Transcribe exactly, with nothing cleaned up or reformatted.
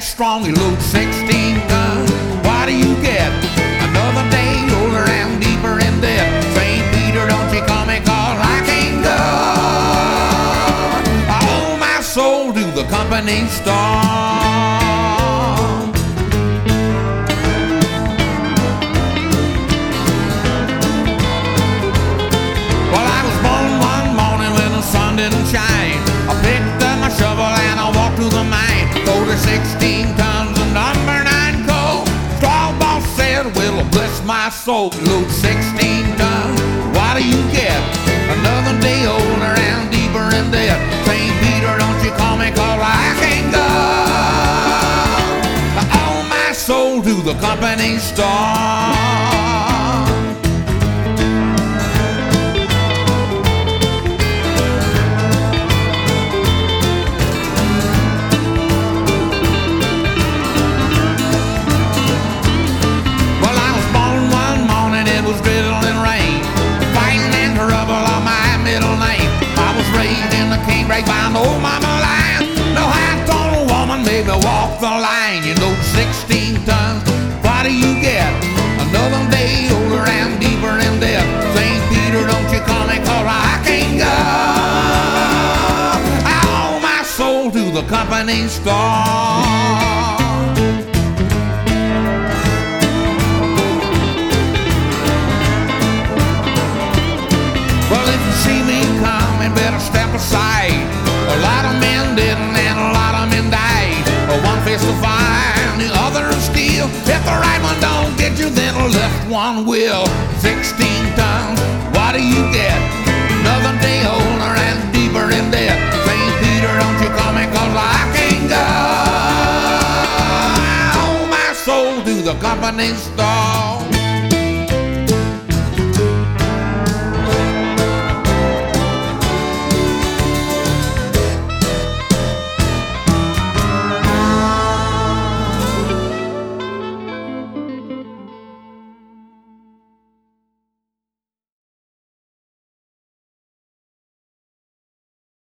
bad, strong, you load sixteen tons. What do you get? Another day older and deeper in debt. Saint Peter, don't you call me, cause I can't go. I owe my soul to the company store. Well, I was born one morning when the sun didn't shine. I picked up my shovel and I walked to the mine. Loaded sixteen tons of number nine coal. Straw boss said, well, bless my soul, load sixteen tons. What do you get? Another day older and deeper in debt. Saint Peter, don't you call me, cause I can't go. I owe my soul to the company store. Right by an old mama line. No hat on a woman, maybe walk the line. You know sixteen tons, what do you get? Another day older and deeper in debt. Saint Peter, don't you call me, cause I can't go. I owe my soul to the company store. Well, if you see me coming, better step aside. A lot of men didn't and a lot of men died. One fist of fire and the other of steel. If the right one don't get you, then the left one will. Sixteen tons, what do you get? Another day older and deeper in debt. Saint Peter, don't you call me, cause I can't go. I owe my soul to the company store.